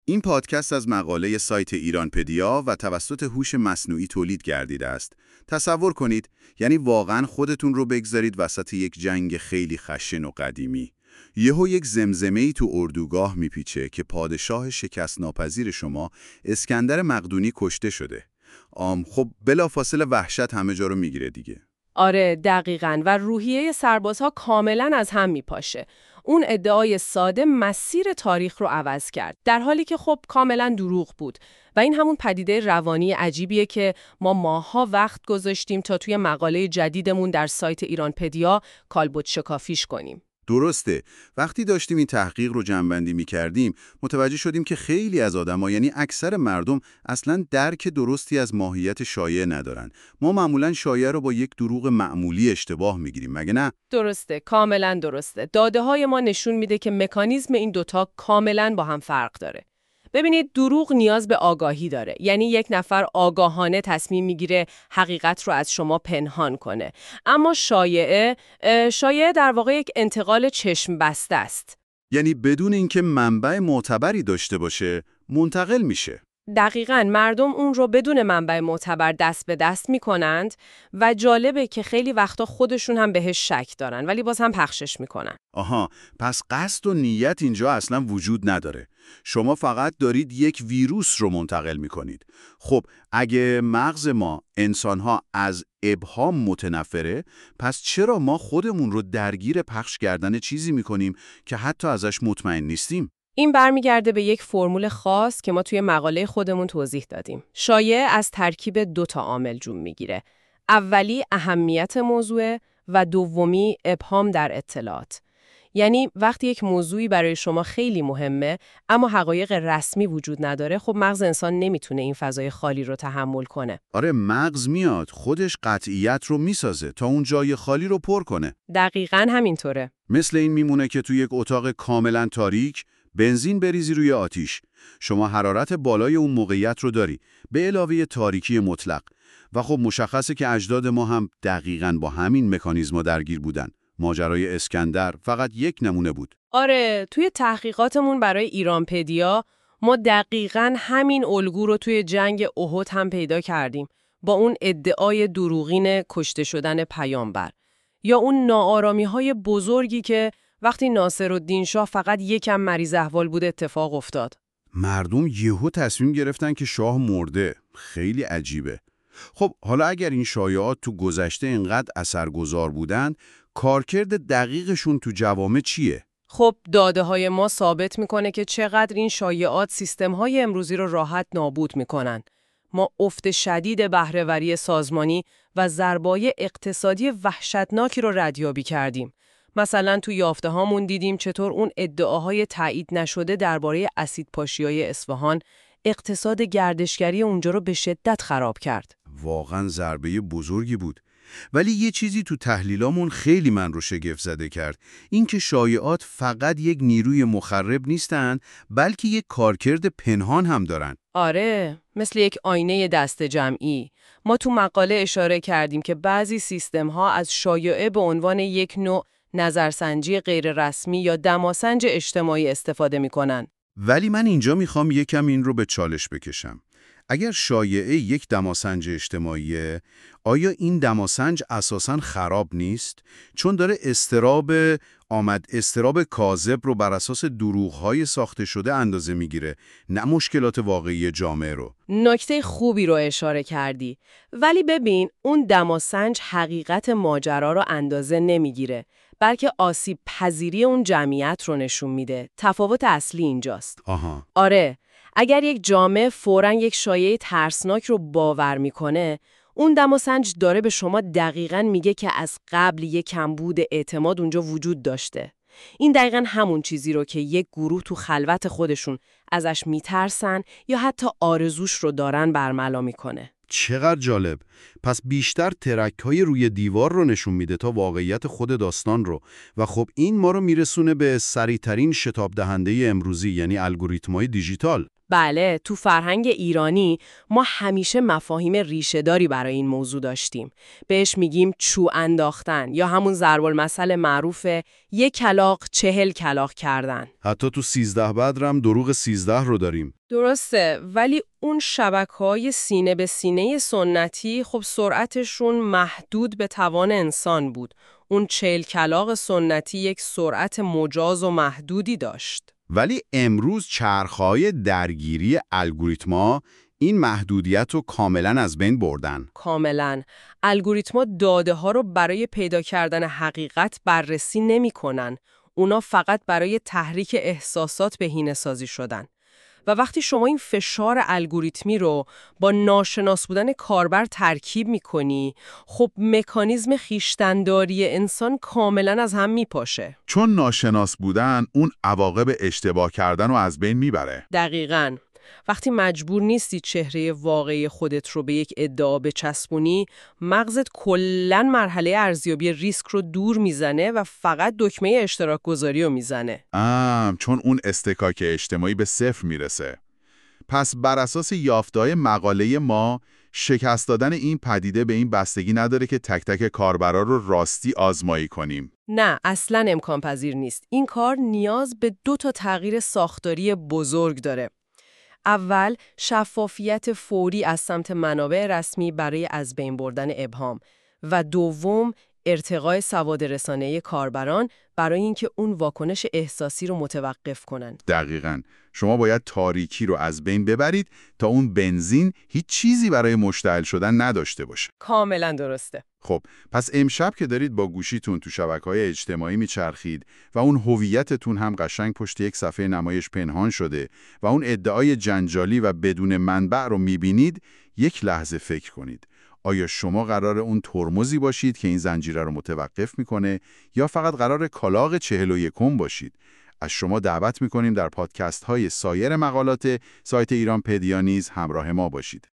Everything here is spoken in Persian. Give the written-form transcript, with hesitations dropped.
این پادکست از مقاله سایت ایرانپدیا و توسط هوش مصنوعی تولید گردیده است. تصور کنید، یعنی واقعاً خودتون رو بگذارید وسط یک جنگ خیلی خشن و قدیمی. یهو یک زمزمه‌ای تو اردوگاه میپیچه که پادشاه شکست ناپذیر شما، اسکندر مقدونی، کشته شده. خب بلافاصله وحشت همه جا رو میگیره دیگه. آره دقیقاً، و روحیه سربازها کاملاً از هم میپاشه. اون ادعای ساده مسیر تاریخ رو عوض کرد، در حالی که خب کاملاً دروغ بود. و این همون پدیده روانی عجیبیه که ما ماه‌ها وقت گذاشتیم تا توی مقاله جدیدمون در سایت ایرانپدیا کالبد شکافیش کنیم. درسته. وقتی داشتیم این تحقیق رو جمع‌بندی می‌کردیم، متوجه شدیم که خیلی از آدم‌ها، یعنی اکثر مردم، اصلاً درک درستی از ماهیت شایعه ندارن. ما معمولاً شایعه رو با یک دروغ معمولی اشتباه می‌گیریم، مگه نه؟ درسته، کاملا درسته. داده‌های ما نشون میده که مکانیزم این دوتا کاملا با هم فرق داره. ببینید، دروغ نیاز به آگاهی داره. یعنی یک نفر آگاهانه تصمیم میگیره حقیقت رو از شما پنهان کنه. اما شایعه در واقع یک انتقال چشم بسته است. یعنی بدون اینکه منبع معتبری داشته باشه، منتقل میشه. دقیقاً، مردم اون رو بدون منبع معتبر دست به دست میکنند و جالبه که خیلی وقتا خودشون هم بهش شک دارن ولی باز هم پخشش میکنن. آها، پس قصد و نیت اینجا اصلا وجود نداره. شما فقط دارید یک ویروس رو منتقل میکنید. خب اگه مغز ما، انسانها، از ابهام متنفره، پس چرا ما خودمون رو درگیر پخش کردن چیزی میکنیم که حتی ازش مطمئن نیستیم؟ این برمیگرده به یک فرمول خاص که ما توی مقاله خودمون توضیح دادیم. شایعه از ترکیب 2 عامل جون میگیره. اولی اهمیت موضوع و دومی ابهام در اطلاعات. یعنی وقتی یک موضوعی برای شما خیلی مهمه اما حقایق رسمی وجود نداره، خب مغز انسان نمیتونه این فضای خالی رو تحمل کنه. آره، مغز میاد خودش قطعیت رو میسازه تا اون جای خالی رو پر کنه. دقیقاً همینطوره. مثل این میمونه که توی یک اتاق کاملا تاریک بنزین بریزی روی آتیش. شما حرارت بالای اون موقعیت رو داری، به علاوه تاریکی مطلق. و خب مشخصه که اجداد ما هم دقیقاً با همین مکانیزم درگیر بودن. ماجرای اسکندر فقط یک نمونه بود. آره، توی تحقیقاتمون برای ایرانپدیا ما دقیقاً همین الگو رو توی جنگ احد هم پیدا کردیم، با اون ادعای دروغین کشته شدن پیامبر، یا اون ناآرامی‌های بزرگی که وقتی ناصرالدین شاه فقط یکم مریض احوال بود اتفاق افتاد. مردم یهو تصمیم گرفتن که شاه مرده. خیلی عجیبه. خب حالا اگر این شایعات تو گذشته اینقدر اثرگذار بودن، کارکرد دقیقشون تو جوامع چیه؟ خب داده‌های ما ثابت میکنه که چقدر این شایعات سیستم‌های امروزی رو راحت نابود میکنن. ما افت شدید بهره‌وری سازمانی و ضربای اقتصادی وحشتناکی رو ردیابی کردیم. مثلا تو یافته‌هامون دیدیم چطور اون ادعاهای تایید نشده درباره اسیدپاشی‌های اصفهان اقتصاد گردشگری اونجا رو به شدت خراب کرد. واقعا ضربه بزرگی بود. ولی یه چیزی تو تحلیلامون خیلی من رو شگفت زده کرد. این که شایعات فقط یک نیروی مخرب نیستن، بلکه یک کارکرد پنهان هم دارن. آره، مثل یک آینه دست جمعی. ما تو مقاله اشاره کردیم که بعضی سیستم‌ها از شایعه به عنوان یک نوع نظرسنجی غیررسمی یا دماسنج اجتماعی استفاده می‌کنن. ولی من اینجا میخوام یکم این رو به چالش بکشم. اگر شایعه یک دماسنج اجتماعیه، آیا این دماسنج اساساً خراب نیست؟ چون داره استراب کاذب رو بر اساس دروغ‌های ساخته شده اندازه میگیره، نه مشکلات واقعی جامعه رو. نکته خوبی رو اشاره کردی. ولی ببین، اون دماسنج حقیقت ماجرا رو اندازه نمیگیره، بلکه آسیب پذیری اون جمعیت رو نشون میده. تفاوت اصلی اینجاست. آها. آره، اگر یک جامعه فوراً یک شایعه ترسناک رو باور میکنه، اون دماسنج داره به شما دقیقاً میگه که از قبل یک کمبود اعتماد اونجا وجود داشته. این دقیقاً همون چیزی رو که یک گروه تو خلوت خودشون ازش میترسن یا حتی آرزوش رو دارن برملا میکنه. چقدر جالب. پس بیشتر ترک‌های روی دیوار رو نشون میده تا واقعیت خود داستان رو. و خب این ما رو میرسونه به سریع‌ترین شتاب دهنده امروزی، یعنی الگوریتم‌های دیجیتال. بله، تو فرهنگ ایرانی ما همیشه مفاهیم ریشه‌داری برای این موضوع داشتیم. بهش میگیم چو انداختن، یا همون ضرب المثل معروف 1 کلاغ 40 کلاغ کردن. حتی تو 13 بدر هم دروغ 13 رو داریم. درسته، ولی اون شبکه‌های سینه به سینه سنتی خب سرعتشون محدود به توان انسان بود. اون 40 کلاغ سنتی یک سرعت مجاز و محدودی داشت. ولی امروز چرخهای درگیری الگوریتما این محدودیت رو کاملا از بین بردن. کاملاً. الگوریتما داده ها رو برای پیدا کردن حقیقت بررسی نمی‌کنن. اونا فقط برای تحریک احساسات بهینه‌سازی شدن. و وقتی شما این فشار الگوریتمی رو با ناشناس بودن کاربر ترکیب می‌کنی، خب مکانیزم خویشتن‌داری انسان کاملاً از هم میپاشه. چون ناشناس بودن اون عواقب اشتباه کردن رو از بین میبره. دقیقاً. وقتی مجبور نیستی چهره واقعی خودت رو به یک ادعا بچسبونی، مغزت کلاً مرحله ارزیابی ریسک رو دور میزنه و فقط دکمه اشتراک گذاری رو میزنه. چون اون استکاک اجتماعی به صفر میرسه. پس بر اساس یافته‌های مقاله ما، شکست دادن این پدیده به این بستگی نداره که تک تک کاربرا رو راستی آزمایی کنیم. نه، اصلاً امکان پذیر نیست. این کار نیاز به 2 تغییر ساختاری بزرگ داره. اول، شفافیت فوری از سمت منابع رسمی برای از بین بردن ابهام و دوم، ارتقای سواد رسانه‌ای کاربران برای اینکه اون واکنش احساسی رو متوقف کنن. دقیقاً. شما باید تاریکی رو از بین ببرید تا اون بنزین هیچ چیزی برای مشتعل شدن نداشته باشه. کاملا درسته. خب، پس امشب که دارید با گوشیتون تو شبکه‌های اجتماعی میچرخید و اون هویتتون هم قشنگ پشت یک صفحه نمایش پنهان شده و اون ادعای جنجالی و بدون منبع رو میبینید، یک لحظه فکر کنید. آیا شما قرار اون ترمزی باشید که این زنجیره رو متوقف میکنه یا فقط قرار کلاغ 41 باشید؟ از شما دعوت میکنیم در پادکست های سایر مقالات سایت ایرانپدیا نیز همراه ما باشید.